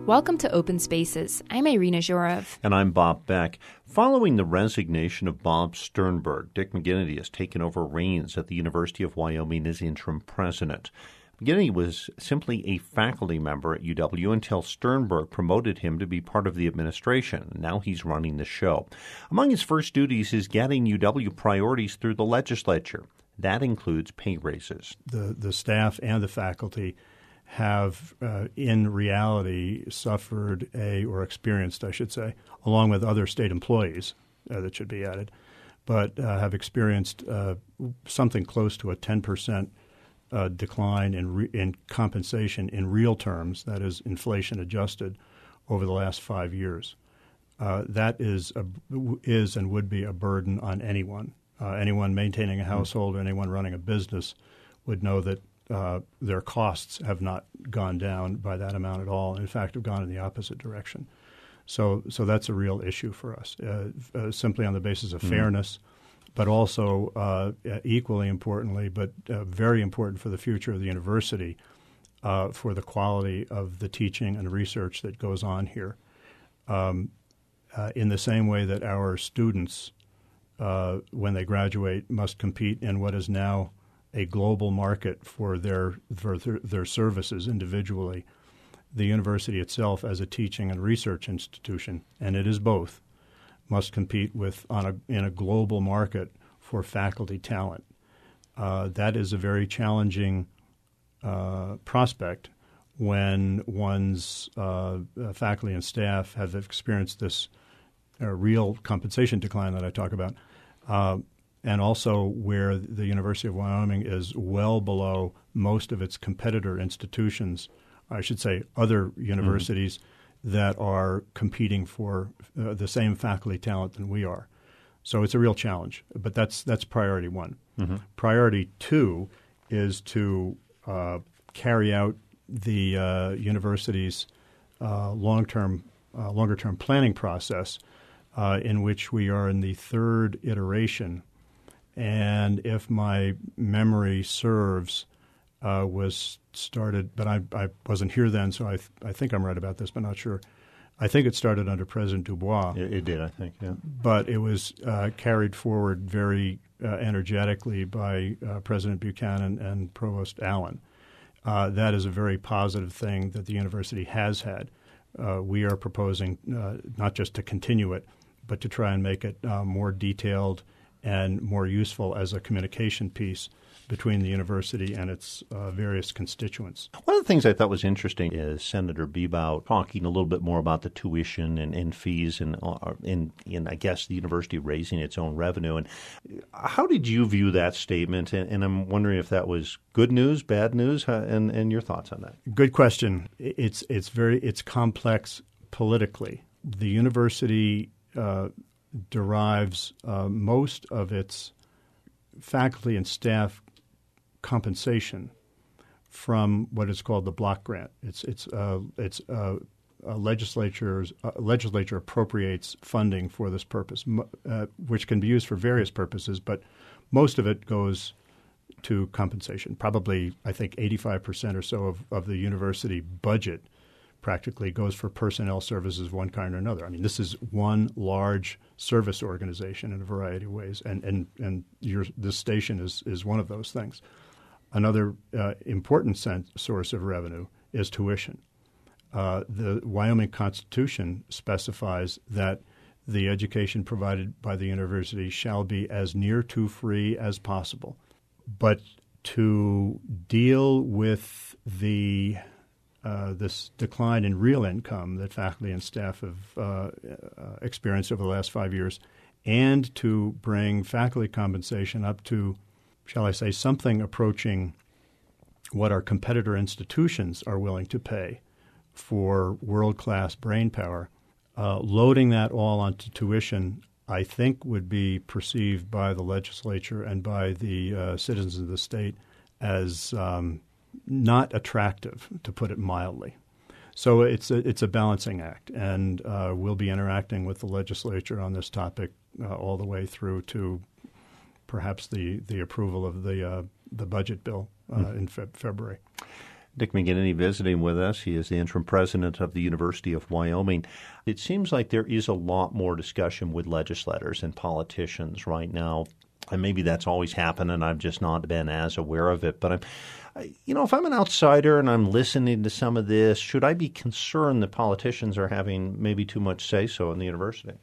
Welcome to Open Spaces. I'm Irina Zhorov. And I'm Bob Beck. Following the resignation of Bob Sternberg, Dick McGinnity has taken over reins at the University of Wyoming as interim president. McGinnity was simply a faculty member at UW until Sternberg promoted him to be part of the administration. Now he's running the show. Among his first duties is getting UW priorities through the legislature. That includes pay raises. The staff and the faculty have, in reality, suffered or experienced, I should say, along with other state employees that should be added, but have experienced something close to a 10% decline in compensation in real terms, that is inflation adjusted, over the last 5 years. That is and would be a burden on anyone. Anyone maintaining a household or anyone running a business would know that their costs have not gone down by that amount at all. In fact, have gone in the opposite direction. So that's a real issue for us, simply on the basis of fairness, but also equally importantly, but very important for the future of the university, for the quality of the teaching and research that goes on here. In the same way that our students, when they graduate, must compete in what is now a global market for their services individually, the university itself as a teaching and research institution, and it is both, must compete in a global market for faculty talent. That is a very challenging prospect when one's faculty and staff have experienced this real compensation decline that I talk about, and also where the University of Wyoming is well below most of its competitor institutions, I should say other universities that are competing for the same faculty talent than we are. So it's a real challenge, but that's priority one. Priority two is to carry out the university's longer-term planning process, in which we are in the third iteration. And if my memory serves, was started, but I wasn't here then, so I think I'm right about this, but not sure. I think it started under President Dubois. It did, I think, yeah. But it was carried forward very energetically by President Buchanan and Provost Allen. That is a very positive thing that the university has had. We are proposing not just to continue it, but to try and make it more detailed and more useful as a communication piece between the university and its various constituents. One of the things I thought was interesting is Senator Bebout talking a little bit more about the tuition and fees and I guess, the university raising its own revenue. And how did you view that statement? And I'm wondering if that was good news, bad news, and your thoughts on that. Good question. It's complex politically. The university derives most of its faculty and staff compensation from what is called the block grant. Legislature appropriates funding for this purpose, which can be used for various purposes, but most of it goes to compensation. Probably, I think, 85% or so of the university budget practically goes for personnel services of one kind or another. I mean, this is one large service organization in a variety of ways, and this station is one of those things. Another important source of revenue is tuition. The Wyoming Constitution specifies that the education provided by the university shall be as near to free as possible. But to deal with this decline in real income that faculty and staff have experienced over the last 5 years, and to bring faculty compensation up to, shall I say, something approaching what our competitor institutions are willing to pay for world-class brain power, loading that all onto tuition, I think, would be perceived by the legislature and by the citizens of the state as not attractive, to put it mildly. So it's a balancing act, and we'll be interacting with the legislature on this topic all the way through to perhaps the approval of the budget bill in February. Dick McGinnity visiting with us. He is the interim president of the University of Wyoming. It seems like there is a lot more discussion with legislators and politicians right now. And maybe that's always happened, and I've just not been as aware of it. But if I'm an outsider and I'm listening to some of this, should I be concerned that politicians are having maybe too much say-so in the university?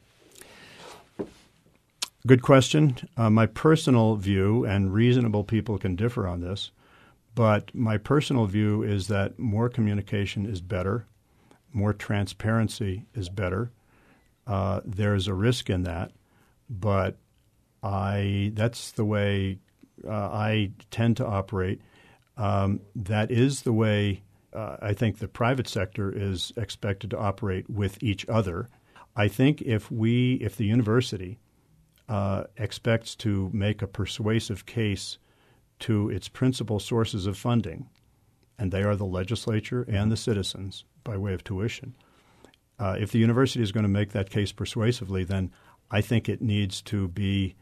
Good question. My personal view, and reasonable people can differ on this, but my personal view is that more communication is better, more transparency is better. There's a risk in that, but that's the way I tend to operate. That is the way I think the private sector is expected to operate with each other. I think if the university expects to make a persuasive case to its principal sources of funding, and they are the legislature and the citizens by way of tuition. If the university is going to make that case persuasively, then I think it needs to be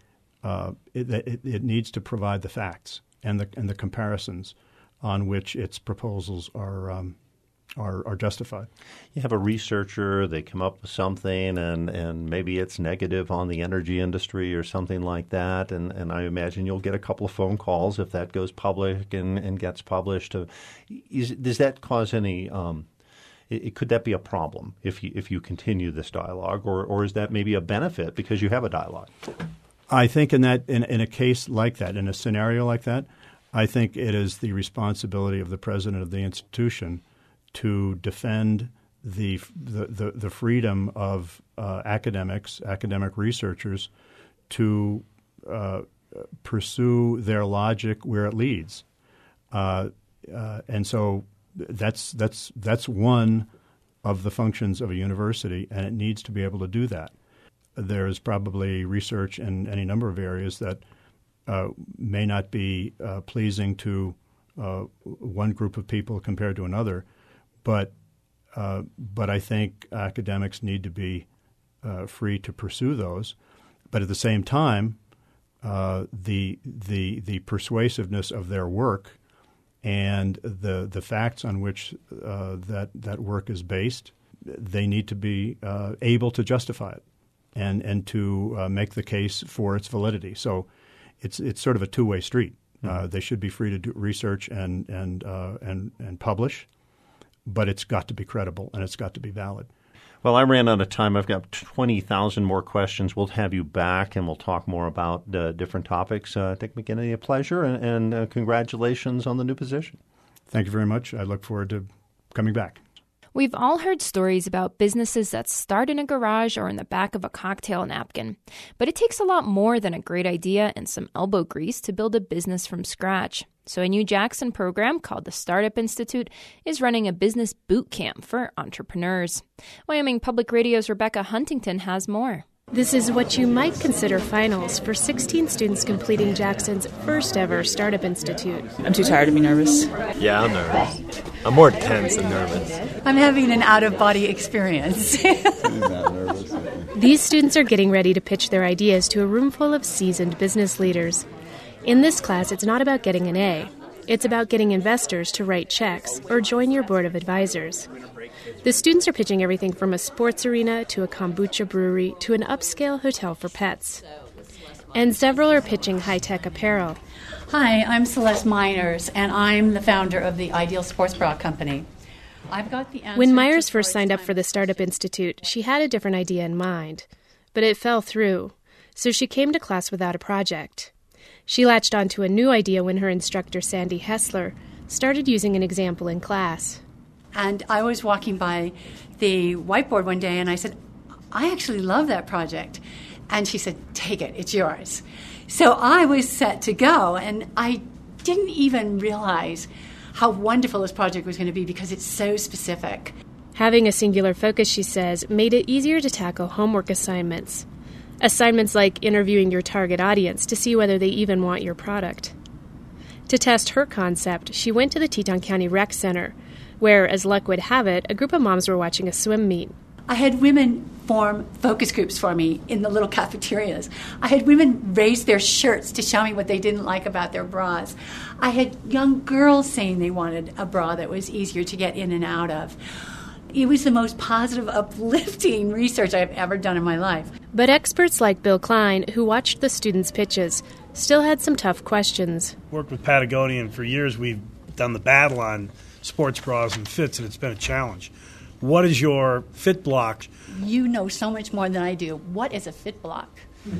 it needs to provide the facts and the comparisons on which its proposals are justified. You have a researcher, they come up with something, and maybe it's negative on the energy industry or something like that, and I imagine you'll get a couple of phone calls if that goes public and gets published. Does that cause any could that be a problem if you continue this dialogue, or is that maybe a benefit because you have a dialogue? I think in a case like that, in a scenario like that, I think it is the responsibility of the president of the institution to defend the freedom of academic researchers to pursue their logic where it leads, and so that's one of the functions of a university, and it needs to be able to do that. There is probably research in any number of areas that may not be pleasing to one group of people compared to another. But I think academics need to be free to pursue those. But at the same time, the persuasiveness of their work and the facts on which that work is based, they need to be able to justify it and to make the case for its validity. So it's sort of a two-way street. They should be free to do research and publish. But it's got to be credible and it's got to be valid. Well, I ran out of time. I've got 20,000 more questions. We'll have you back and we'll talk more about different topics. Dick McGinnity, a pleasure, and congratulations on the new position. Thank you very much. I look forward to coming back. We've all heard stories about businesses that start in a garage or in the back of a cocktail napkin. But it takes a lot more than a great idea and some elbow grease to build a business from scratch. So a new Jackson program called the Startup Institute is running a business boot camp for entrepreneurs. Wyoming Public Radio's Rebecca Huntington has more. This is what you might consider finals for 16 students completing Jackson's first ever Startup Institute. I'm too tired to be nervous. Yeah, I'm nervous. I'm more tense than nervous. I'm having an out-of-body experience. These students are getting ready to pitch their ideas to a room full of seasoned business leaders. In this class, it's not about getting an A. It's about getting investors to write checks or join your board of advisors. The students are pitching everything from a sports arena to a kombucha brewery to an upscale hotel for pets. And several are pitching high-tech apparel. Hi, I'm Celeste Miners, and I'm the founder of the Ideal Sports Bra Company. I've got the answer. When Myers first signed up for the Startup Institute, she had a different idea in mind. But it fell through, so she came to class without a project. She latched onto a new idea when her instructor, Sandy Hessler, started using an example in class. And I was walking by the whiteboard one day, and I said, I actually love that project. And she said, take it, it's yours. So I was set to go, and I didn't even realize how wonderful this project was going to be because it's so specific. Having a singular focus, she says, made it easier to tackle homework assignments. Assignments like interviewing your target audience to see whether they even want your product. To test her concept, she went to the Teton County Rec Center, where, as luck would have it, a group of moms were watching a swim meet. I had women form focus groups for me in the little cafeterias. I had women raise their shirts to show me what they didn't like about their bras. I had young girls saying they wanted a bra that was easier to get in and out of. It was the most positive, uplifting research I've ever done in my life. But experts like Bill Klein, who watched the students' pitches, still had some tough questions. Worked with Patagonia, and for years we've done the battle on sports bras and fits, and it's been a challenge. What is your fit block? You know so much more than I do. What is a fit block?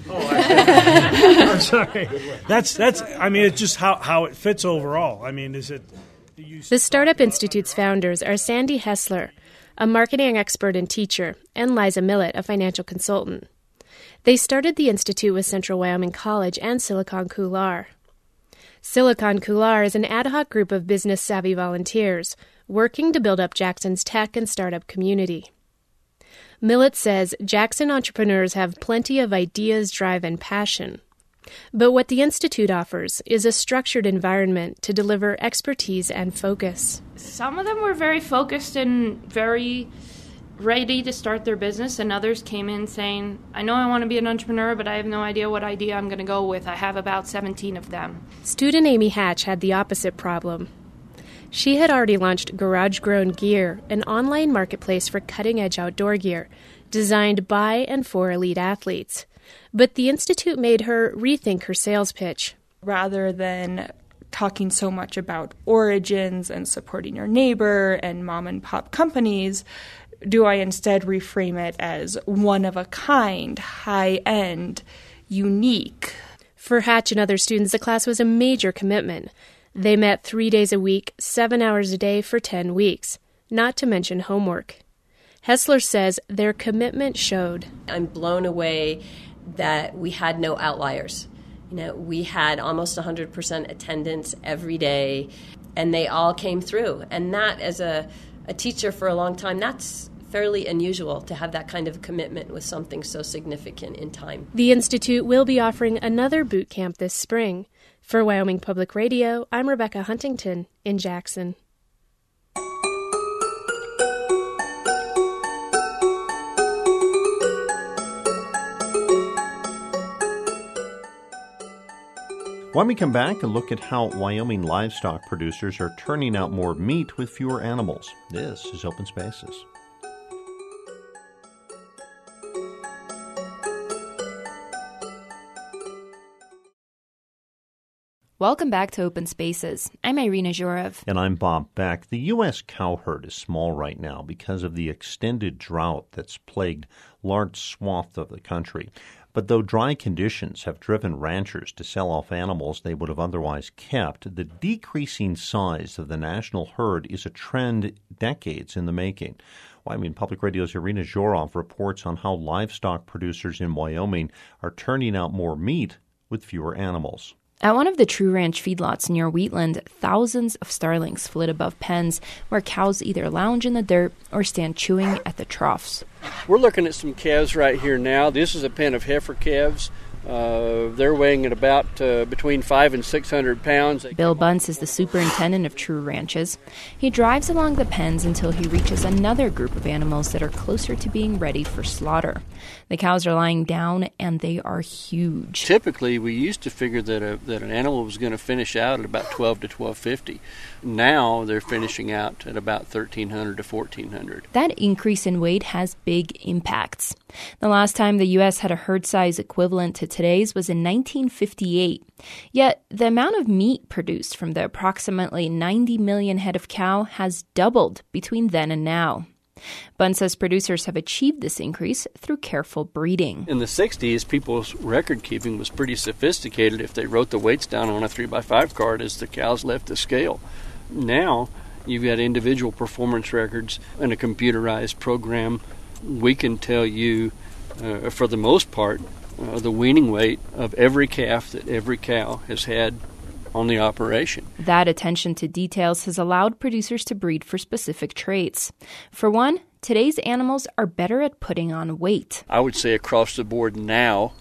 I'm sorry. That's. I mean, it's just how it fits overall. I mean, is it? The Startup Institute's founders are Sandy Hessler, a marketing expert and teacher, and Liza Millett, a financial consultant. They started the Institute with Central Wyoming College and Silicon Coular. Silicon Coular is an ad hoc group of business-savvy volunteers working to build up Jackson's tech and startup community. Millett says Jackson entrepreneurs have plenty of ideas, drive, and passion. But what the Institute offers is a structured environment to deliver expertise and focus. Some of them were very focused and very ready to start their business, and others came in saying, I know I want to be an entrepreneur, but I have no idea what idea I'm going to go with. I have about 17 of them. Student Amy Hatch had the opposite problem. She had already launched Garage Grown Gear, an online marketplace for cutting-edge outdoor gear, designed by and for elite athletes. But the Institute made her rethink her sales pitch. Rather than talking so much about origins and supporting your neighbor and mom-and-pop companies, do I instead reframe it as one-of-a-kind, high-end, unique? For Hatch and other students, the class was a major commitment. They met 3 days a week, 7 hours a day for 10 weeks, not to mention homework. Hessler says their commitment showed. I'm blown away that we had no outliers. We had almost 100% attendance every day, and they all came through. And that, as a teacher for a long time, that's fairly unusual to have that kind of commitment with something so significant in time. The Institute will be offering another boot camp this spring. For Wyoming Public Radio, I'm Rebecca Huntington in Jackson. When we come back and look at how Wyoming livestock producers are turning out more meat with fewer animals. This is Open Spaces. Welcome back to Open Spaces. I'm Irina Zhurov. And I'm Bob Beck. The U.S. cow herd is small right now because of the extended drought that's plagued large swaths of the country. But though dry conditions have driven ranchers to sell off animals they would have otherwise kept, the decreasing size of the national herd is a trend decades in the making. Wyoming Public Radio's Irina Zhurov reports on how livestock producers in Wyoming are turning out more meat with fewer animals. At one of the True Ranch feedlots near Wheatland, thousands of starlings flit above pens where cows either lounge in the dirt or stand chewing at the troughs. We're looking at some calves right here now. This is a pen of heifer calves. They're weighing at about between 500 and 600 pounds. Bill Bunce is the superintendent of True Ranches. He drives along the pens until he reaches another group of animals that are closer to being ready for slaughter. The cows are lying down, and they are huge. Typically, we used to figure that an animal was going to finish out at about 12 to 1250. Now they're finishing out at about 1,300 to 1,400. That increase in weight has big impacts. The last time the U.S. had a herd size equivalent to today's was in 1958. Yet the amount of meat produced from the approximately 90 million head of cow has doubled between then and now. Bunn says producers have achieved this increase through careful breeding. In the 60s, people's record keeping was pretty sophisticated if they wrote the weights down on a 3x5 card as the cows left the scale. Now, you've got individual performance records and a computerized program. We can tell you, for the most part, the weaning weight of every calf that every cow has had on the operation. That attention to details has allowed producers to breed for specific traits. For one, today's animals are better at putting on weight. I would say across the board now,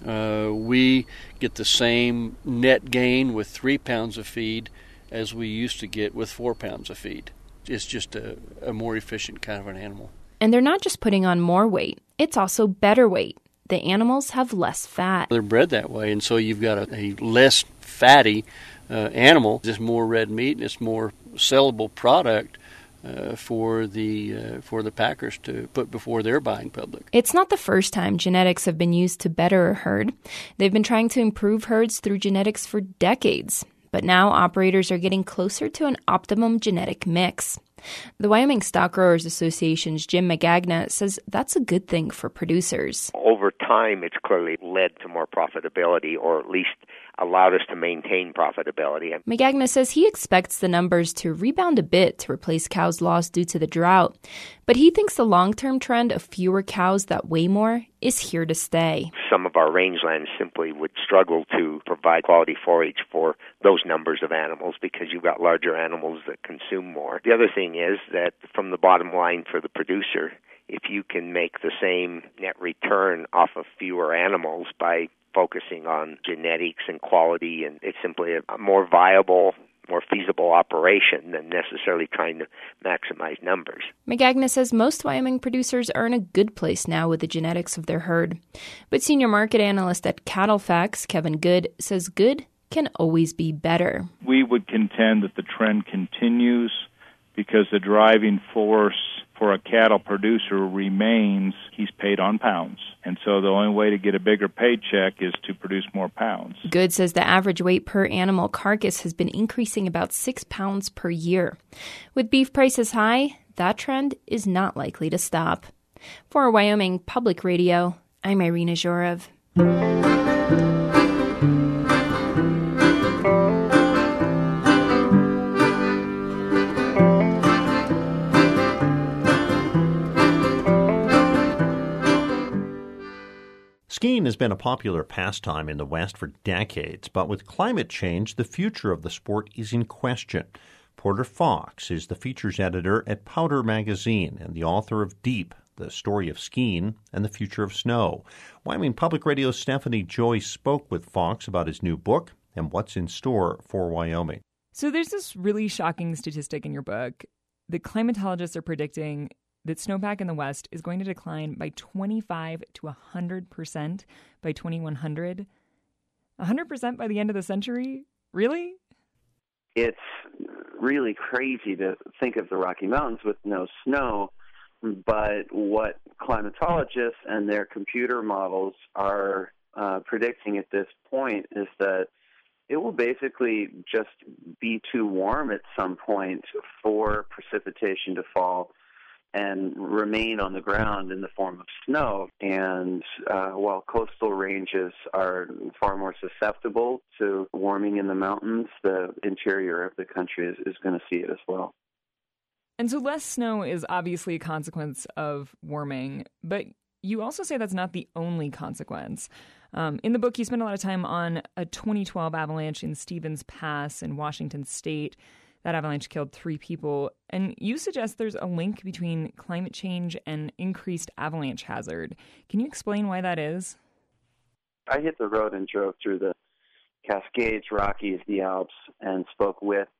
we get the same net gain with 3 pounds of feed as we used to get with 4 pounds of feed. It's just a more efficient kind of an animal. And they're not just putting on more weight, it's also better weight. The animals have less fat. They're bred that way, and so you've got a less fatty animal, just more red meat, and it's more sellable product for the packers to put before their buying public. It's not the first time genetics have been used to better a herd. They've been trying to improve herds through genetics for decades. But now operators are getting closer to an optimum genetic mix. The Wyoming Stock Growers Association's Jim Magagna says that's a good thing for producers. Over time, it's clearly led to more profitability, or at least allowed us to maintain profitability. Magagna says he expects the numbers to rebound a bit to replace cows lost due to the drought. But he thinks the long-term trend of fewer cows that weigh more is here to stay. Some of our rangelands simply would struggle to provide quality forage for those numbers of animals because you've got larger animals that consume more. The other thing is that from the bottom line for the producer, if you can make the same net return off of fewer animals by focusing on genetics and quality, and it's simply a more viable, more feasible operation than necessarily trying to maximize numbers. Magagna says most Wyoming producers are in a good place now with the genetics of their herd. But senior market analyst at CattleFax, Kevin Good, says good can always be better. We would contend that the trend continues because the driving force for a cattle producer remains he's paid on pounds. And so the only way to get a bigger paycheck is to produce more pounds. Good says the average weight per animal carcass has been increasing about 6 pounds per year. With beef prices high, that trend is not likely to stop. For Wyoming Public Radio, I'm Irina Zhorov. Skiing has been a popular pastime in the West for decades, but with climate change, the future of the sport is in question. Porter Fox is the features editor at Powder Magazine and the author of Deep, The Story of Skiing and the Future of Snow. Wyoming Public Radio's Stephanie Joyce spoke with Fox about his new book and what's in store for Wyoming. So there's this really shocking statistic in your book. The climatologists are predicting that snowpack in the West is going to decline by 25 to 100% by 2100. 100% by the end of the century? Really? It's really crazy to think of the Rocky Mountains with no snow, but what climatologists and their computer models are predicting at this point is that it will basically just be too warm at some point for precipitation to fall and remain on the ground in the form of snow. And while coastal ranges are far more susceptible to warming in the mountains, the interior of the country is going to see it as well. And so less snow is obviously a consequence of warming, but you also say that's not the only consequence. In the book, you spend a lot of time on a 2012 avalanche in Stevens Pass in Washington State. That avalanche killed 3 people. And you suggest there's a link between climate change and increased avalanche hazard. Can you explain why that is? I hit the road and drove through the Cascades, Rockies, the Alps, and spoke with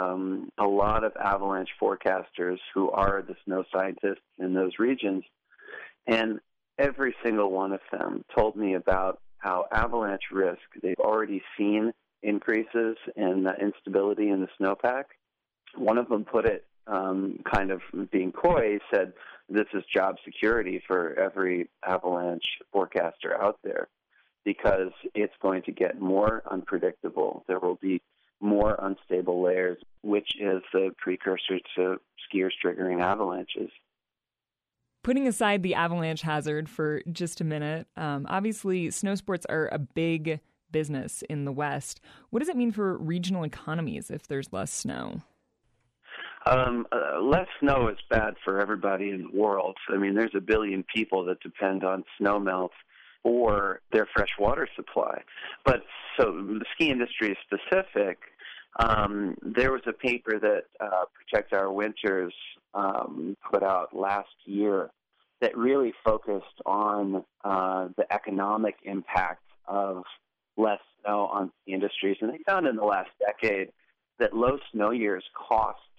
a lot of avalanche forecasters who are the snow scientists in those regions. And every single one of them told me about how avalanche risk, they've already seen increases in instability in the snowpack. One of them put it kind of being coy, said this is job security for every avalanche forecaster out there because it's going to get more unpredictable. There will be more unstable layers, which is the precursor to skiers triggering avalanches. Putting aside the avalanche hazard for just a minute, obviously snow sports are a big business in the West. What does it mean for regional economies if there's less snow? Less snow is bad for everybody in the world. I mean, there's 1 billion people that depend on snowmelt for their fresh water supply. But so the ski industry is specific. There was a paper that Protect Our Winters put out last year that really focused on the economic impact of less snow on the industries. And they found in the last decade that low snow years cost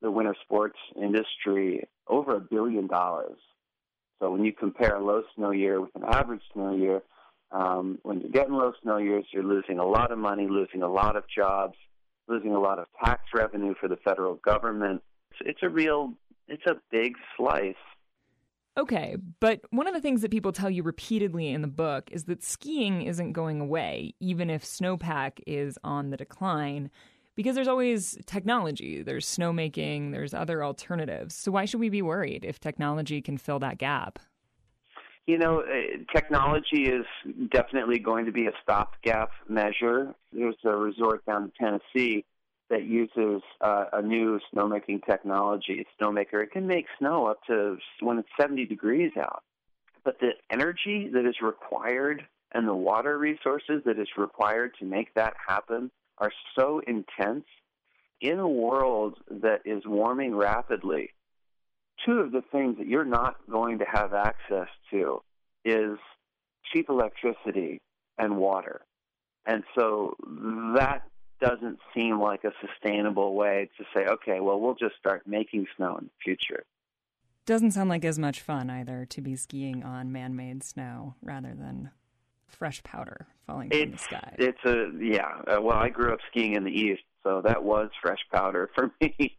the winter sports industry over $1 billion. So when you compare a low snow year with an average snow year, when you're getting low snow years, you're losing a lot of money, losing a lot of jobs, losing a lot of tax revenue for the federal government. It's a big slice. Okay, but one of the things that people tell you repeatedly in the book is that skiing isn't going away, even if snowpack is on the decline, because there's always technology, there's snowmaking, there's other alternatives. So why should we be worried if technology can fill that gap? You know, technology is definitely going to be a stopgap measure. There's a resort down in Tennessee that uses a new snowmaking technology, Snowmaker. It can make snow up to when it's 70 degrees out. But the energy that is required and the water resources that is required to make that happen are so intense. In a world that is warming rapidly, two of the things that you're not going to have access to is cheap electricity and water. And so that doesn't seem like a sustainable way to say, okay, well, we'll just start making snow in the future. Doesn't sound like as much fun either to be skiing on man-made snow rather than fresh powder falling from the sky. Well, I grew up skiing in the East, so that was fresh powder for me.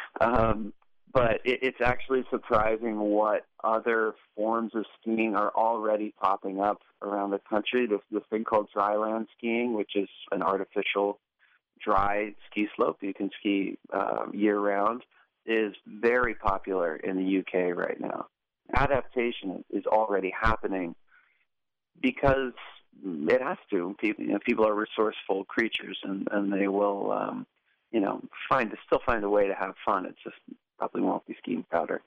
But it's actually surprising what other forms of skiing are already popping up around the country. This thing called dryland skiing, which is an artificial dry ski slope you can ski year-round, is very popular in the UK right now. Adaptation is already happening because it has to. People are resourceful creatures, and they will, still find a way to have fun. It's just probably won't be skiing powder.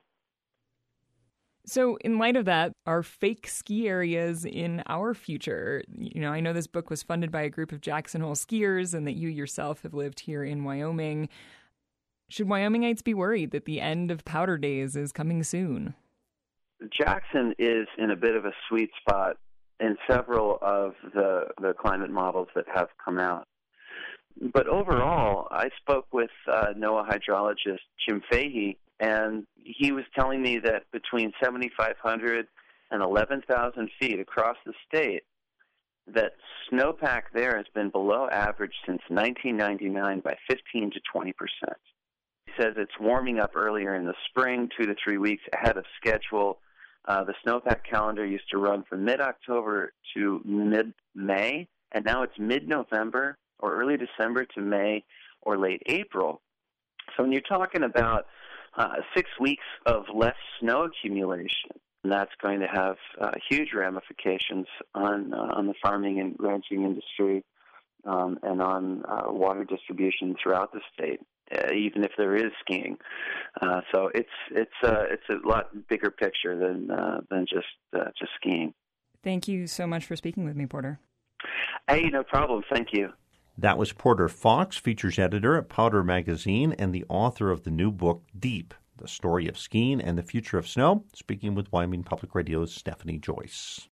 So in light of that, are fake ski areas in our future? You know, I know this book was funded by a group of Jackson Hole skiers and that you yourself have lived here in Wyoming. Should Wyomingites be worried that the end of powder days is coming soon? Jackson is in a bit of a sweet spot in several of the climate models that have come out. But overall, I spoke with NOAA hydrologist Jim Fahey, and he was telling me that between 7,500 and 11,000 feet across the state, that snowpack there has been below average since 1999 by 15 to 20%. He says it's warming up earlier in the spring, 2 to 3 weeks ahead of schedule. The snowpack calendar used to run from mid-October to mid-May, and now it's mid-November or early December to May or late April. So when you're talking about 6 weeks of less snow accumulation, and that's going to have huge ramifications on the farming and ranching industry and on water distribution throughout the state, even if there is skiing. So it's a lot bigger picture than just skiing. Thank you so much for speaking with me, Porter. Hey, no problem. Thank you. That was Porter Fox, features editor at Powder Magazine and the author of the new book, Deep, The Story of Skiing and the Future of Snow, speaking with Wyoming Public Radio's Stephanie Joyce.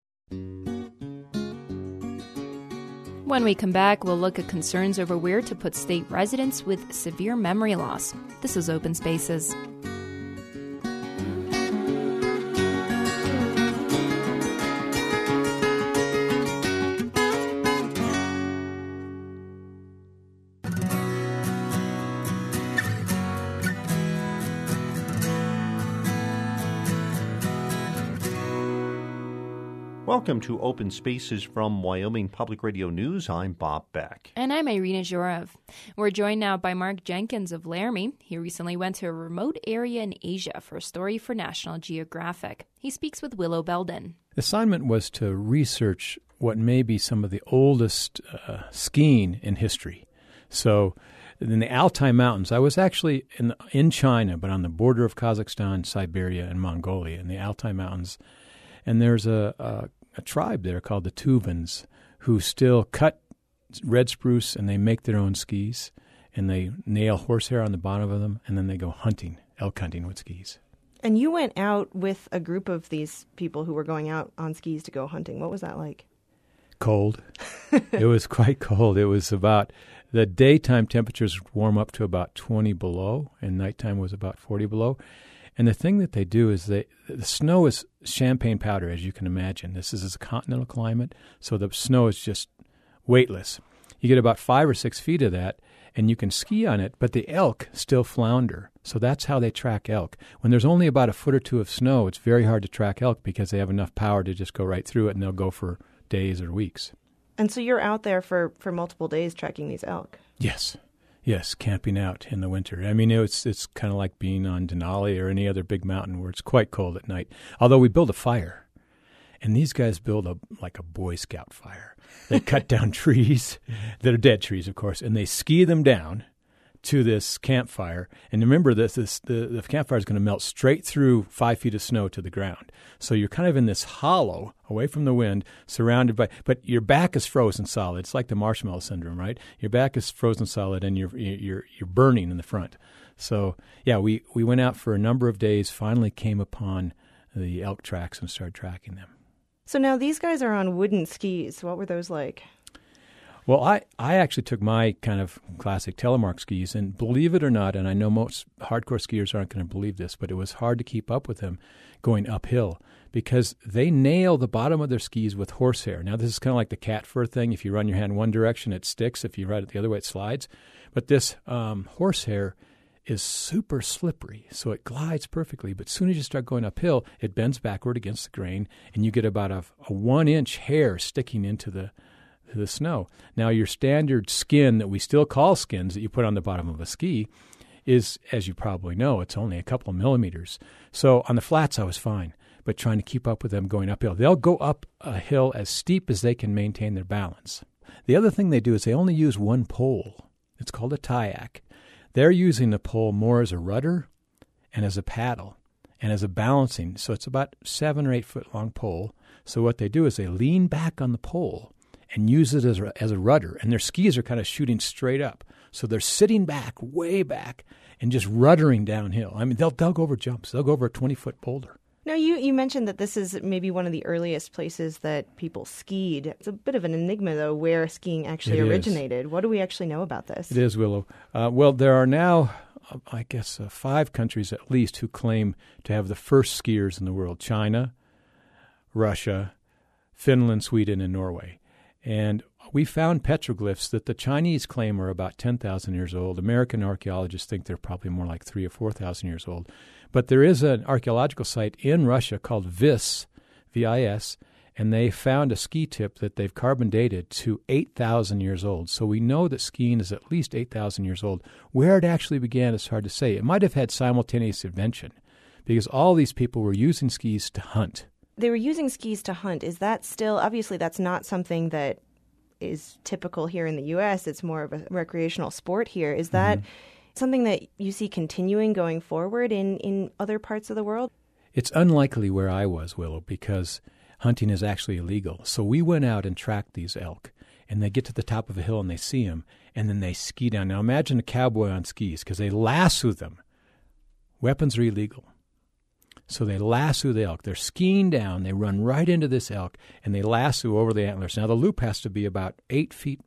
When we come back, we'll look at concerns over where to put state residents with severe memory loss. This is Open Spaces. Welcome to Open Spaces from Wyoming Public Radio News. I'm Bob Beck. And I'm Irina Zhorov. We're joined now by Mark Jenkins of Laramie. He recently went to a remote area in Asia for a story for National Geographic. He speaks with Willow Belden. The assignment was to research what may be some of the oldest skiing in history. So in the Altai Mountains, I was actually in China, but on the border of Kazakhstan, Siberia, and Mongolia in the Altai Mountains. And there's a tribe there called the Tuvans who still cut red spruce and they make their own skis and they nail horsehair on the bottom of them and then they go hunting, elk hunting with skis. And you went out with a group of these people who were going out on skis to go hunting. What was that like? Cold. It was quite cold. It was about, the daytime temperatures warm up to about 20 below, and nighttime was about 40 below. And the thing that they do is the snow is champagne powder, as you can imagine. This is a continental climate, so the snow is just weightless. You get about 5 or 6 feet of that, and you can ski on it, but the elk still flounder. So that's how they track elk. When there's only about a foot or two of snow, it's very hard to track elk because they have enough power to just go right through it, and they'll go for days or weeks. And so you're out there for multiple days tracking these elk? Yes, camping out in the winter. I mean, it's kind of like being on Denali or any other big mountain where it's quite cold at night. Although we build a fire, and these guys build like a Boy Scout fire. They cut down trees that are dead trees, of course, and they ski them down to this campfire. And remember, the campfire is going to melt straight through 5 feet of snow to the ground. So you're kind of in this hollow, away from the wind, surrounded by, but your back is frozen solid. It's like the marshmallow syndrome, right? Your back is frozen solid, and you're burning in the front. So yeah, we went out for a number of days. Finally, came upon the elk tracks and started tracking them. So now these guys are on wooden skis. What were those like? Well, I actually took my kind of classic telemark skis, and believe it or not, and I know most hardcore skiers aren't going to believe this, but it was hard to keep up with them going uphill because they nail the bottom of their skis with horsehair. Now, this is kind of like the cat fur thing. If you run your hand one direction, it sticks. If you ride it the other way, it slides. But this horsehair is super slippery, so it glides perfectly. But as soon as you start going uphill, it bends backward against the grain, and you get about a 1-inch hair sticking into the snow. Now, your standard skin that we still call skins that you put on the bottom of a ski is, as you probably know, it's only a couple of millimeters. So on the flats, I was fine, but trying to keep up with them going uphill. They'll go up a hill as steep as they can maintain their balance. The other thing they do is they only use one pole. It's called a tayak. They're using the pole more as a rudder and as a paddle and as a balancing. So it's about 7 or 8 foot long pole. So what they do is they lean back on the pole and use it as a rudder, and their skis are kind of shooting straight up. So they're sitting back, way back, and just ruddering downhill. I mean, they'll go over jumps. They'll go over a 20-foot boulder. Now, you mentioned that this is maybe one of the earliest places that people skied. It's a bit of an enigma, though, where skiing actually originated. What do we actually know about this? It is, Willow. Well, there are now, I guess, 5 countries at least who claim to have the first skiers in the world: China, Russia, Finland, Sweden, and Norway. And we found petroglyphs that the Chinese claim are about 10,000 years old. American archaeologists think they're probably more like 3,000 or 4,000 years old. But there is an archaeological site in Russia called Vis, V-I-S, and they found a ski tip that they've carbon dated to 8,000 years old. So we know that skiing is at least 8,000 years old. Where it actually began is hard to say. It might have had simultaneous invention because all these people were using skis to hunt. They were using skis to hunt. Is that still, obviously that's not something that is typical here in the U.S. It's more of a recreational sport here. Is that something that you see continuing going forward in other parts of the world? It's unlikely where I was, Willow, because hunting is actually illegal. So we went out and tracked these elk, and they get to the top of a hill and they see them, and then they ski down. Now imagine a cowboy on skis because they lasso them. Weapons are illegal. So they lasso the elk. They're skiing down. They run right into this elk, and they lasso over the antlers. Now, the loop has to be about 8 feet,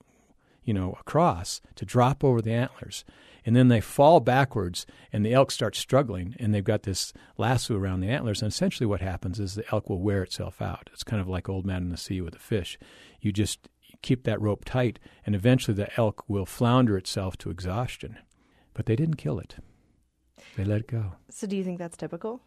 across to drop over the antlers. And then they fall backwards, and the elk starts struggling, and they've got this lasso around the antlers. And essentially what happens is the elk will wear itself out. It's kind of like Old Man in the Sea with a fish. You just keep that rope tight, and eventually the elk will flounder itself to exhaustion. But they didn't kill it. They let it go. So do you think that's typical?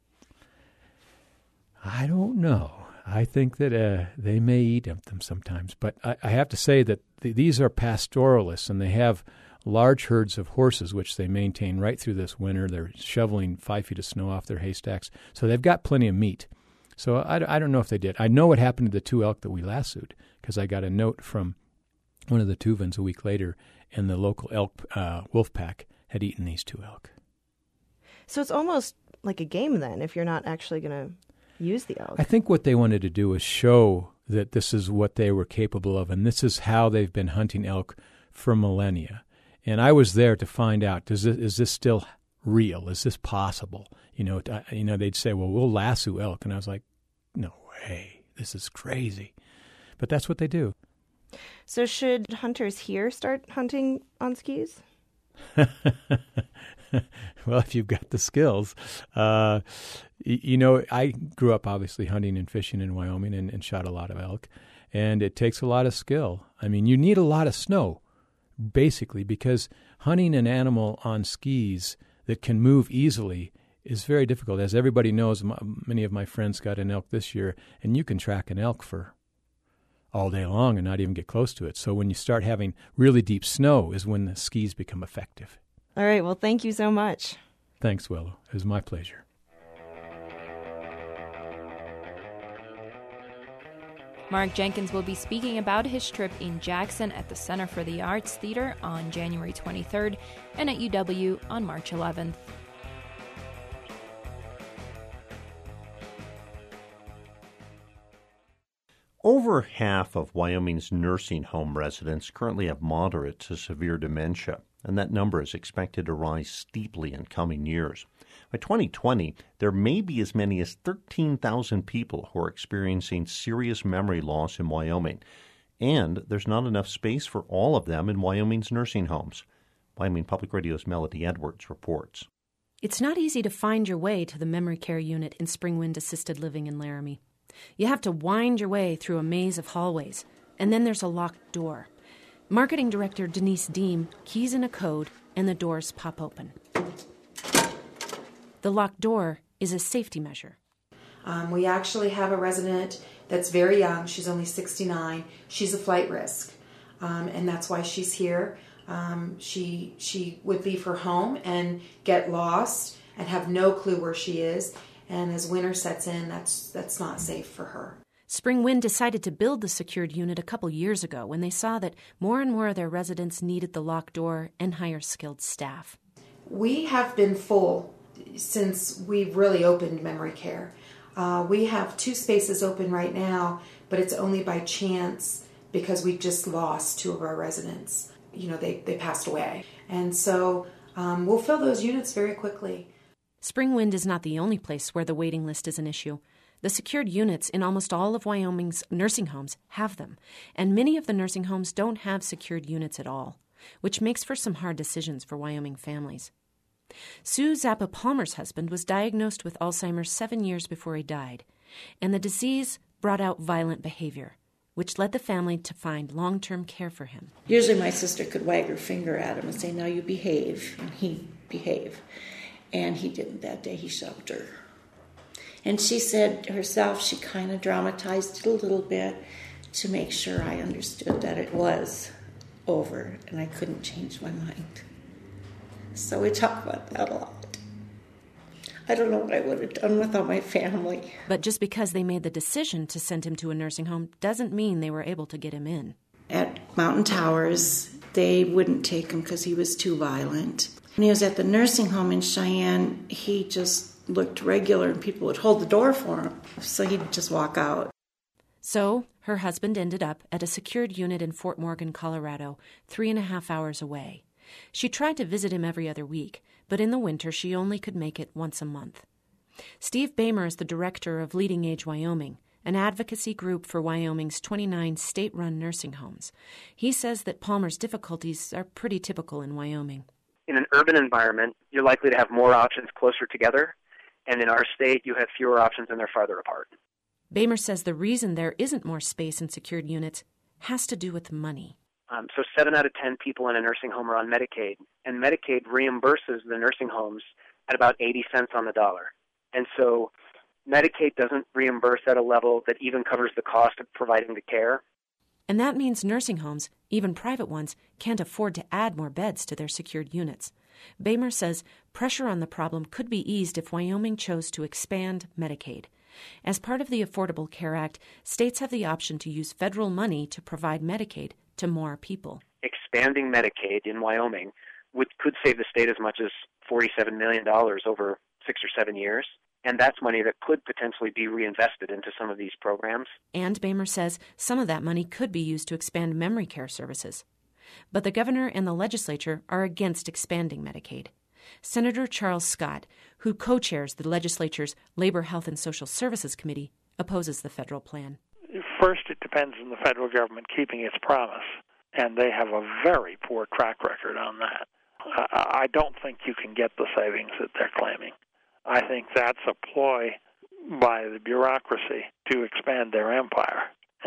I don't know. I think that they may eat them sometimes. But I have to say that these are pastoralists, and they have large herds of horses, which they maintain right through this winter. They're shoveling 5 feet of snow off their haystacks. So they've got plenty of meat. So I don't know if they did. I know what happened to the 2 elk that we lassoed because I got a note from one of the Tuvans a week later, and the local elk wolf pack had eaten these 2 elk. So it's almost like a game then if you're not actually going to use the elk. I think what they wanted to do was show that this is what they were capable of, and this is how they've been hunting elk for millennia. And I was there to find out, is this still real? Is this possible? They'd say, well, we'll lasso elk. And I was like, no way. This is crazy. But that's what they do. So should hunters here start hunting on skis? Well, if you've got the skills. You know, I grew up obviously hunting and fishing in Wyoming and shot a lot of elk. And it takes a lot of skill. I mean, you need a lot of snow, basically, because hunting an animal on skis that can move easily is very difficult. As everybody knows, many of my friends got an elk this year, and you can track an elk for all day long and not even get close to it. So when you start having really deep snow is when the skis become effective. All right. Well, thank you so much. Thanks, Willow. It was my pleasure. Mark Jenkins will be speaking about his trip in Jackson at the Center for the Arts Theater on January 23rd and at UW on March 11th. Over half of Wyoming's nursing home residents currently have moderate to severe dementia, and that number is expected to rise steeply in coming years. By 2020, there may be as many as 13,000 people who are experiencing serious memory loss in Wyoming, and there's not enough space for all of them in Wyoming's nursing homes. Wyoming Public Radio's Melody Edwards reports. It's not easy to find your way to the memory care unit in Springwind Assisted Living in Laramie. You have to wind your way through a maze of hallways, and then there's a locked door. Marketing Director Denise Deem keys in a code, and the doors pop open. The locked door is a safety measure. We actually have a resident that's very young. She's only 69. She's a flight risk, and that's why she's here. She would leave her home and get lost and have no clue where she is. And as winter sets in, that's not safe for her. Springwind decided to build the secured unit a couple years ago when they saw that more and more of their residents needed the locked door and higher skilled staff. We have been full since we've really opened memory care. We have 2 spaces open right now, but it's only by chance because we just lost 2 of our residents. You know, they passed away. And so we'll fill those units very quickly. Springwind is not the only place where the waiting list is an issue. The secured units in almost all of Wyoming's nursing homes have them, and many of the nursing homes don't have secured units at all, which makes for some hard decisions for Wyoming families. Sue Zappa Palmer's husband was diagnosed with Alzheimer's 7 years before he died, and the disease brought out violent behavior, which led the family to find long-term care for him. Usually my sister could wag her finger at him and say, "Now you behave," and he'd behave. And he didn't that day. He shoved her. And she said herself, she kind of dramatized it a little bit to make sure I understood that it was over and I couldn't change my mind. So we talk about that a lot. I don't know what I would have done without my family. But just because they made the decision to send him to a nursing home doesn't mean they were able to get him in. At Mountain Towers, they wouldn't take him because he was too violent. When he was at the nursing home in Cheyenne, he just looked regular and people would hold the door for him, so he'd just walk out. So her husband ended up at a secured unit in Fort Morgan, Colorado, 3.5 hours away. She tried to visit him every other week, but in the winter she only could make it once a month. Steve Bamer is the director of Leading Age Wyoming, an advocacy group for Wyoming's 29 state-run nursing homes. He says that Palmer's difficulties are pretty typical in Wyoming. In an urban environment, you're likely to have more options closer together, and in our state, you have fewer options and they're farther apart. Bamer says the reason there isn't more space in secured units has to do with money. So 7 out of 10 people in a nursing home are on Medicaid, and Medicaid reimburses the nursing homes at about 80 cents on the dollar. And so Medicaid doesn't reimburse at a level that even covers the cost of providing the care. And that means nursing homes, even private ones, can't afford to add more beds to their secured units. Bamer says pressure on the problem could be eased if Wyoming chose to expand Medicaid. As part of the Affordable Care Act, states have the option to use federal money to provide Medicaid to more people. Expanding Medicaid in Wyoming could save the state as much as $47 million over 6 or 7 years. And that's money that could potentially be reinvested into some of these programs. And Bamer says some of that money could be used to expand memory care services. But the governor and the legislature are against expanding Medicaid. Senator Charles Scott, who co-chairs the legislature's Labor, Health, and Social Services Committee, opposes the federal plan. First, it depends on the federal government keeping its promise, and they have a very poor track record on that. I don't think you can get the savings that they're claiming. I think that's a ploy by the bureaucracy to expand their empire,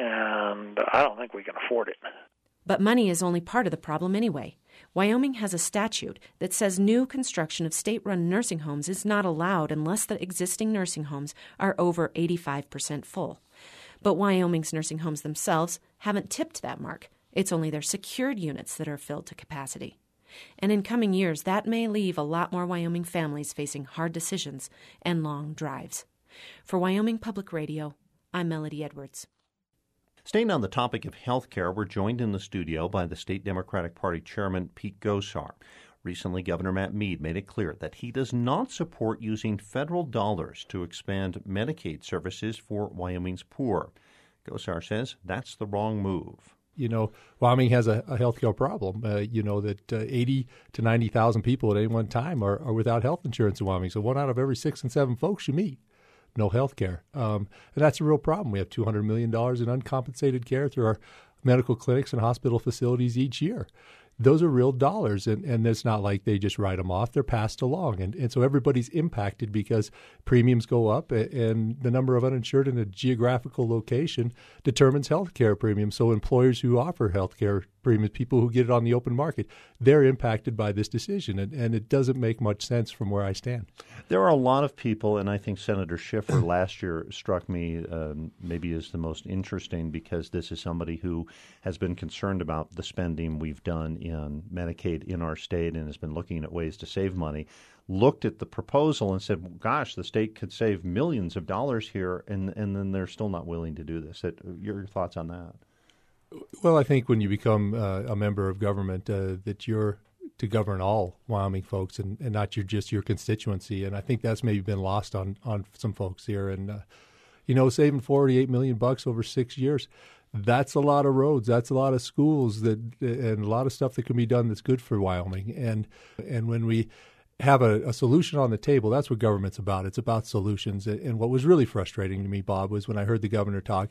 and I don't think we can afford it. But money is only part of the problem anyway. Wyoming has a statute that says new construction of state-run nursing homes is not allowed unless the existing nursing homes are over 85% full. But Wyoming's nursing homes themselves haven't tipped that mark. It's only their secured units that are filled to capacity. And in coming years, that may leave a lot more Wyoming families facing hard decisions and long drives. For Wyoming Public Radio, I'm Melody Edwards. Staying on the topic of health care, we're joined in the studio by the State Democratic Party Chairman Pete Gosar. Recently, Governor Matt Mead made it clear that he does not support using federal dollars to expand Medicaid services for Wyoming's poor. Gosar says that's the wrong move. You know, Wyoming has a health care problem. You know that 80 to 90,000 people at any one time are without health insurance in Wyoming. So 1 out of every 6 and 7 folks you meet, no health care. And that's a real problem. We have $200 million in uncompensated care through our medical clinics and hospital facilities each year. Those are real dollars, and it's not like they just write them off. They're passed along. And so everybody's impacted because premiums go up, and the number of uninsured in a geographical location determines health care premiums. So employers who offer health care premiums, people who get it on the open market, they're impacted by this decision, and it doesn't make much sense from where I stand. There are a lot of people, and I think Senator Schiffer last year struck me maybe as the most interesting because this is somebody who has been concerned about the spending we've done in Medicaid in our state and has been looking at ways to save money, looked at the proposal and said, well, gosh, the state could save millions of dollars here, and then they're still not willing to do this. Your thoughts on that? Well, I think when you become a member of government, that you're to govern all Wyoming folks and not just your constituency. And I think that's maybe been lost on some folks here. And, saving $48 million over 6 years, that's a lot of roads. That's a lot of schools and a lot of stuff that can be done that's good for Wyoming. And when we have a solution on the table, that's what government's about. It's about solutions. And what was really frustrating to me, Bob, was when I heard the governor talk,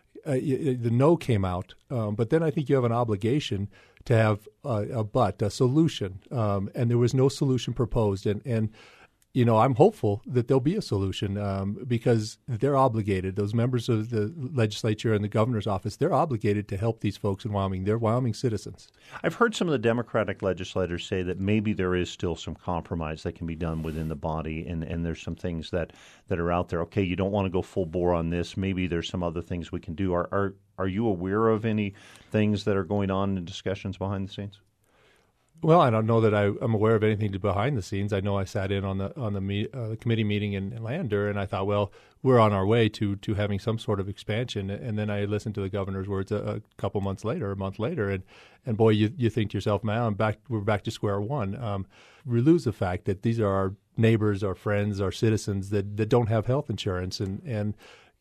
the no came out, but then I think you have an obligation to have a solution, and there was no solution proposed. And I'm hopeful that there'll be a solution because they're obligated. Those members of the legislature and the governor's office, they're obligated to help these folks in Wyoming. They're Wyoming citizens. I've heard some of the Democratic legislators say that maybe there is still some compromise that can be done within the body, and there's some things that are out there. Okay, you don't want to go full bore on this. Maybe there's some other things we can do. Are you aware of any things that are going on in discussions behind the scenes? Well, I don't know that I'm aware of anything behind the scenes. I know I sat in on the committee meeting in Lander, and I thought, well, we're on our way to having some sort of expansion. And then I listened to the governor's words a month later, and boy, you think to yourself, man, we're back to square one. We lose the fact that these are our neighbors, our friends, our citizens that don't have health insurance, and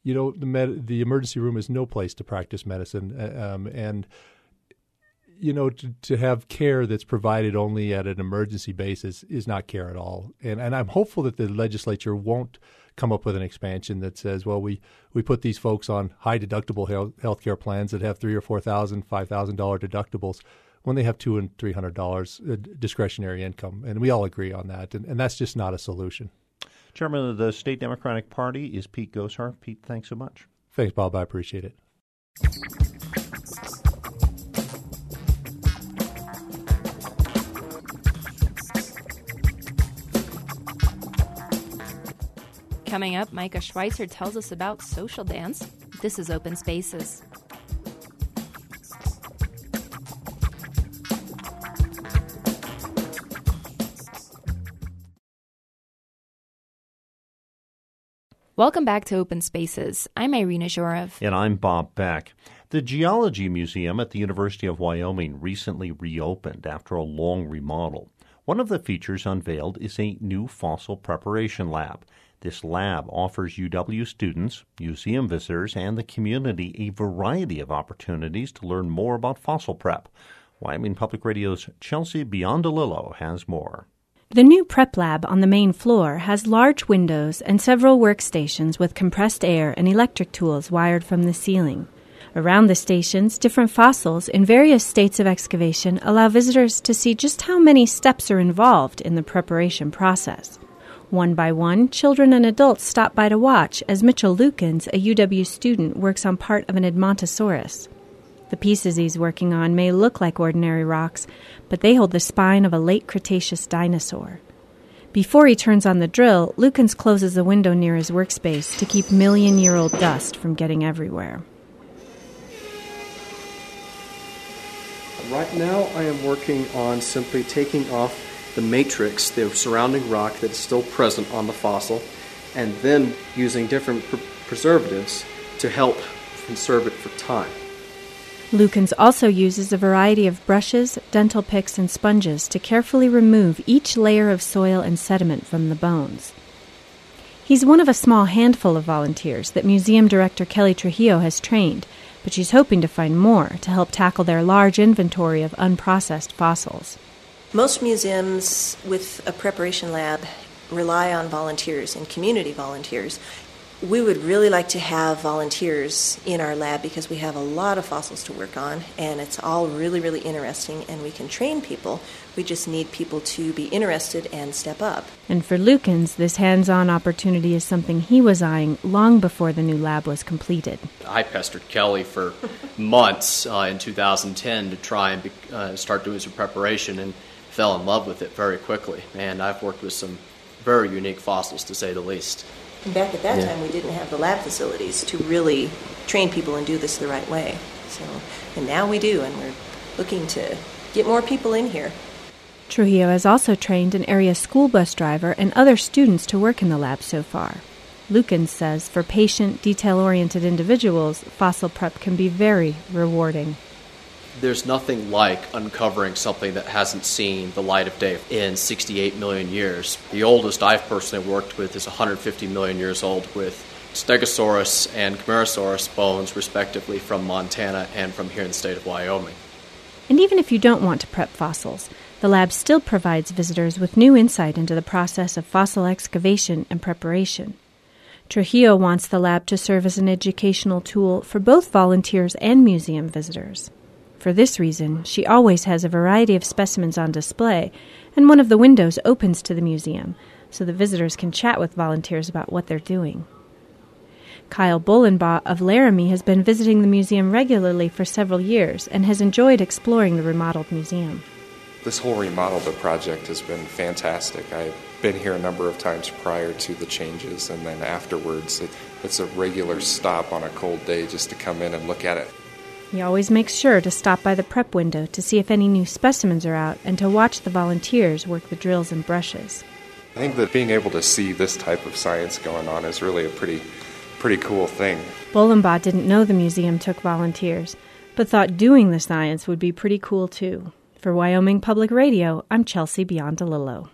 the emergency room is no place to practice medicine, and to have care that's provided only at an emergency basis is not care at all. And I'm hopeful that the legislature won't come up with an expansion that says, well, we put these folks on high deductible health care plans that have $3,000 or $4,000, $5,000 deductibles when they have $200 and $300 discretionary income. And we all agree on that. And that's just not a solution. Chairman of the State Democratic Party is Pete Gosar. Pete, thanks so much. Thanks, Bob. I appreciate it. Coming up, Micah Schweitzer tells us about social dance. This is Open Spaces. Welcome back to Open Spaces. I'm Irina Zhorov. And I'm Bob Beck. The Geology Museum at the University of Wyoming recently reopened after a long remodel. One of the features unveiled is a new fossil preparation lab. This lab offers UW students, museum visitors, and the community a variety of opportunities to learn more about fossil prep. Wyoming Public Radio's Chelsea Biondolillo has more. The new prep lab on the main floor has large windows and several workstations with compressed air and electric tools wired from the ceiling. Around the stations, different fossils in various states of excavation allow visitors to see just how many steps are involved in the preparation process. One by one, children and adults stop by to watch as Mitchell Lukens, a UW student, works on part of an Edmontosaurus. The pieces he's working on may look like ordinary rocks, but they hold the spine of a late Cretaceous dinosaur. Before he turns on the drill, Lukens closes the window near his workspace to keep million-year-old dust from getting everywhere. Right now I am working on simply taking off the matrix, the surrounding rock that is still present on the fossil, and then using different preservatives to help conserve it for time. Lukens also uses a variety of brushes, dental picks, and sponges to carefully remove each layer of soil and sediment from the bones. He's one of a small handful of volunteers that museum director Kelly Trujillo has trained, but she's hoping to find more to help tackle their large inventory of unprocessed fossils. Most museums with a preparation lab rely on volunteers and community volunteers. We would really like to have volunteers in our lab because we have a lot of fossils to work on, and it's all really, really interesting, and we can train people. We just need people to be interested and step up. And for Lukens, this hands-on opportunity is something he was eyeing long before the new lab was completed. I pestered Kelly for months in 2010 to try and start doing some preparation, and fell in love with it very quickly. And I've worked with some very unique fossils, to say the least. And back at that time, we didn't have the lab facilities to really train people and do this the right way. And now we do, and we're looking to get more people in here. Trujillo has also trained an area school bus driver and other students to work in the lab so far. Lukens says for patient, detail-oriented individuals, fossil prep can be very rewarding. There's nothing like uncovering something that hasn't seen the light of day in 68 million years. The oldest I've personally worked with is 150 million years old, with Stegosaurus and Camarasaurus bones, respectively, from Montana and from here in the state of Wyoming. And even if you don't want to prep fossils, the lab still provides visitors with new insight into the process of fossil excavation and preparation. Trujillo wants the lab to serve as an educational tool for both volunteers and museum visitors. For this reason, she always has a variety of specimens on display, and one of the windows opens to the museum, so the visitors can chat with volunteers about what they're doing. Kyle Bolenbaugh of Laramie has been visiting the museum regularly for several years and has enjoyed exploring the remodeled museum. This whole remodel project has been fantastic. I've been here a number of times prior to the changes, and then afterwards it's a regular stop on a cold day just to come in and look at it. He always makes sure to stop by the prep window to see if any new specimens are out and to watch the volunteers work the drills and brushes. I think that being able to see this type of science going on is really a pretty cool thing. Bolenbaugh didn't know the museum took volunteers, but thought doing the science would be pretty cool too. For Wyoming Public Radio, I'm Chelsea Biontolillo.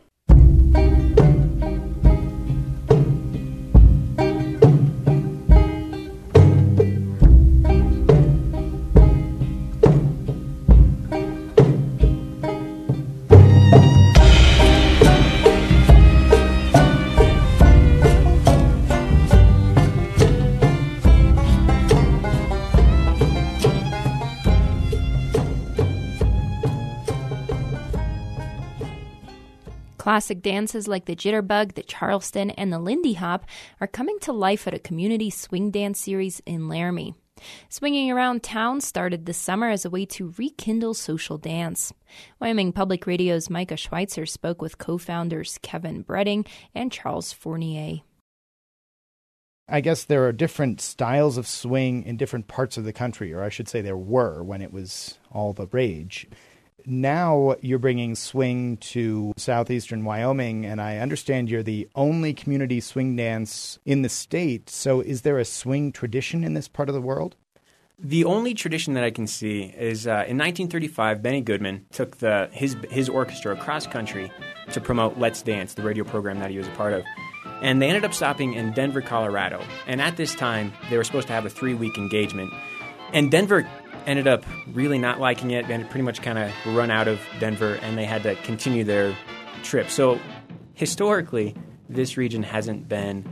Classic dances like the Jitterbug, the Charleston, and the Lindy Hop are coming to life at a community swing dance series in Laramie. Swinging around town started this summer as a way to rekindle social dance. Wyoming Public Radio's Micah Schweitzer spoke with co-founders Kevin Bredding and Charles Fournier. I guess there are different styles of swing in different parts of the country, or I should say there were when it was all the rage. Now you're bringing swing to southeastern Wyoming, and I understand you're the only community swing dance in the state. So is there a swing tradition in this part of the world? The only tradition that I can see is in 1935, Benny Goodman took his orchestra across country to promote Let's Dance, the radio program that he was a part of. And they ended up stopping in Denver, Colorado. And at this time, they were supposed to have a 3-week engagement. And Denver ended up really not liking it. They had pretty much kind of run out of Denver, and they had to continue their trip. So historically, this region hasn't been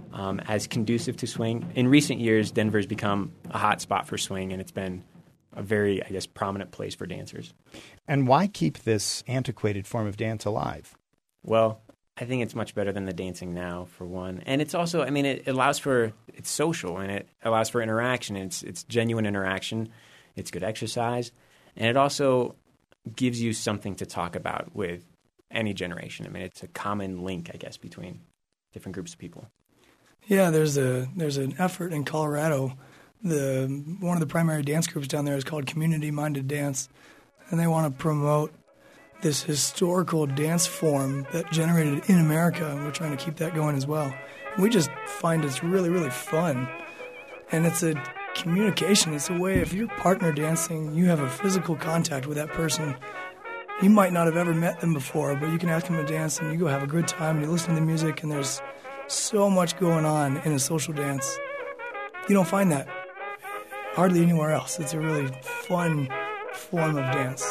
as conducive to swing. In recent years, Denver's become a hot spot for swing, and it's been a very, prominent place for dancers. And why keep this antiquated form of dance alive? Well, I think it's much better than the dancing now, for one. And it's also, it allows for, it's social, and it allows for interaction. It's genuine interaction. It's good exercise. And it also gives you something to talk about with any generation. It's a common link, between different groups of people. Yeah, there's an effort in Colorado. One of the primary dance groups down there is called Community Minded Dance, and they want to promote this historical dance form that generated in America, and we're trying to keep that going as well. We just find it's really, really fun, and it's a communication. It's a way, if you're partner dancing, you have a physical contact with that person. You might not have ever met them before, but you can ask them to dance, and you go have a good time, and you listen to the music, and there's so much going on in a social dance. You don't find that hardly anywhere else. It's a really fun form of dance.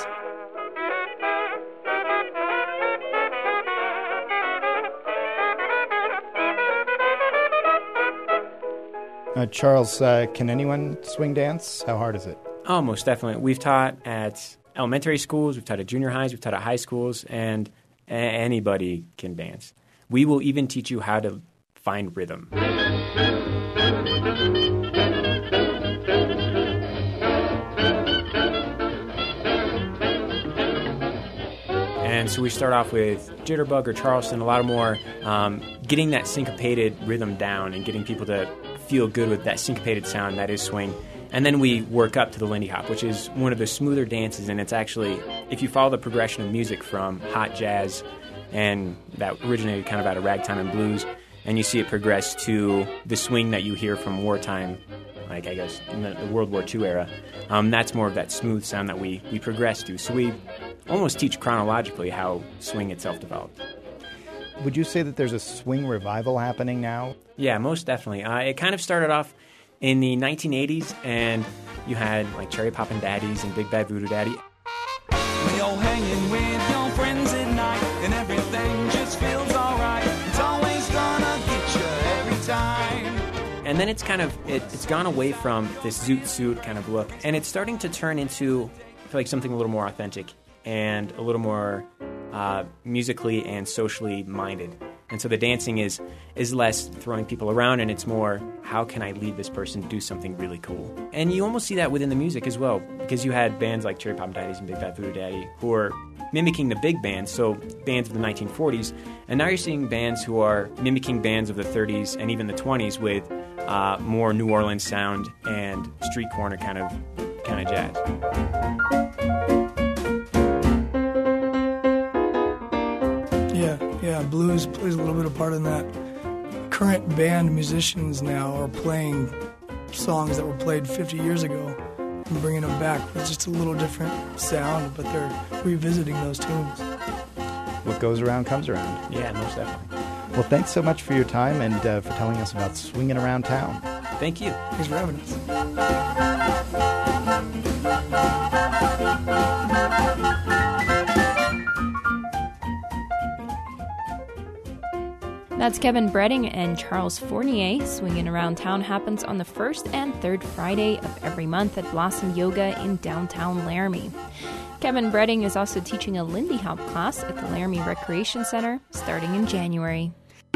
Charles, can anyone swing dance? How hard is it? Oh, most definitely. We've taught at elementary schools, we've taught at junior highs, we've taught at high schools, and anybody can dance. We will even teach you how to find rhythm. And so we start off with Jitterbug or Charleston, a lot more getting that syncopated rhythm down and getting people to feel good with that syncopated sound that is swing. And then we work up to the Lindy Hop, which is one of the smoother dances, and it's actually, if you follow the progression of music from hot jazz, and that originated kind of out of ragtime and blues, and you see it progress to the swing that you hear from wartime, in the World War II era. That's more of that smooth sound that we progress to. So we almost teach chronologically how swing itself developed. Would you say that there's a swing revival happening now? Yeah, most definitely. It kind of started off in the 1980s, and you had Cherry Poppin' Daddies and Big Bad Voodoo Daddy. When you're hanging with your friends at night and everything just feels alright, it's always gonna get you every time. And then it's gone away from this zoot suit kind of look, and it's starting to turn into, I feel like, something a little more authentic and a little more musically and socially minded. And so the dancing is less throwing people around, and it's more, how can I lead this person to do something really cool? And you almost see that within the music as well, because you had bands like Cherry Poppin' Daddies and Big Bad Voodoo Daddy who are mimicking the big bands, so bands of the 1940s. And now you're seeing bands who are mimicking bands of the 30s and even the 20s with more New Orleans sound and street corner kind of jazz. Yeah, blues plays a little bit of part in that. Current band musicians now are playing songs that were played 50 years ago and bringing them back with just a little different sound, but they're revisiting those tunes. What goes around comes around. Yeah, most definitely. Well, thanks so much for your time and for telling us about swinging around town. Thank you. Thanks for having us. That's Kevin Bredding and Charles Fournier. Swinging Around Town happens on the first and third Friday of every month at Blossom Yoga in downtown Laramie. Kevin Bredding is also teaching a Lindy Hop class at the Laramie Recreation Center starting in January.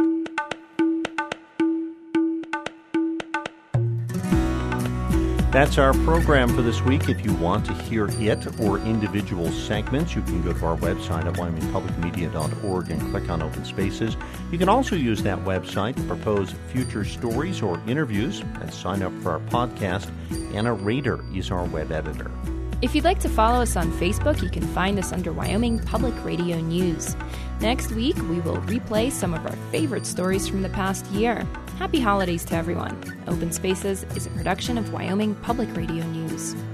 That's our program for this week. If you want to hear it or individual segments, you can go to our website at wyomingpublicmedia.org and click on Open Spaces. You can also use that website to propose future stories or interviews and sign up for our podcast. Anna Rader is our web editor. If you'd like to follow us on Facebook, you can find us under Wyoming Public Radio News. Next week, we will replay some of our favorite stories from the past year. Happy holidays to everyone. Open Spaces is a production of Wyoming Public Radio News.